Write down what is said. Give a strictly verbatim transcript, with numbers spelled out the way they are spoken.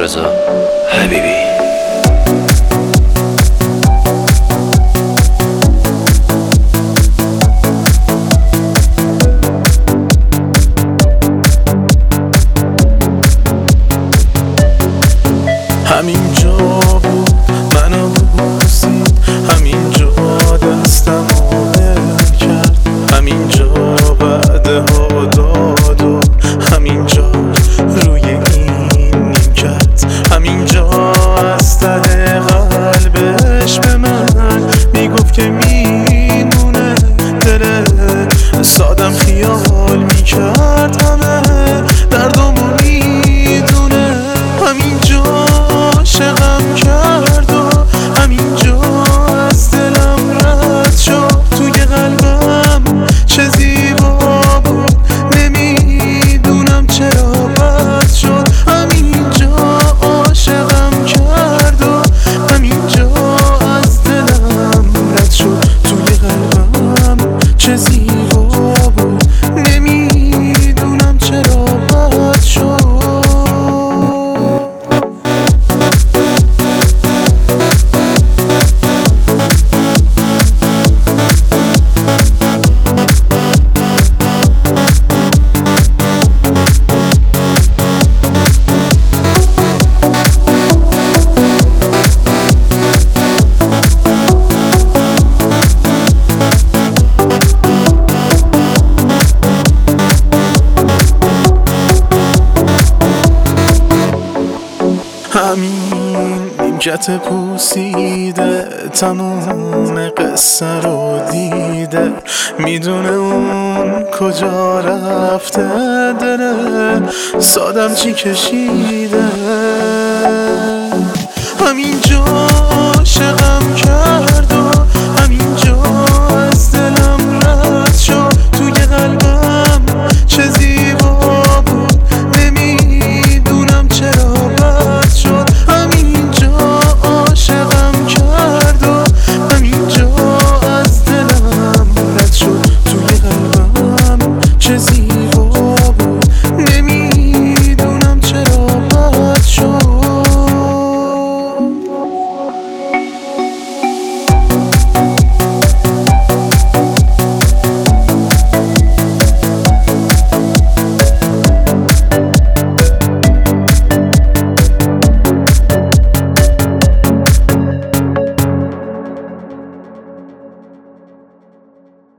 رضا حبیبی. همینجا بود منو بوسید، همینجا دستم ول کرد، همینجا بعدها داد و همینجا روی این نیمکت، همینجا از ته قلبش به من میگفت که میمونه دل سادم، خیال میکرد همه دردمو میدونه، همینجا عاشقم کرد و همینجا از دلم رد شد، توی قلبم چه زیبا بود نمیدونم چرا بد شد، همینجا عاشقم کرد و همینجا از دلم رد شد، توی قلبم چه زیبا بود نمیدونم چرا بد شد. همین نیمکت پوسیده تموم قصه رو دیده، میدونه اون کجا رفته، دل سادم چی کشیده،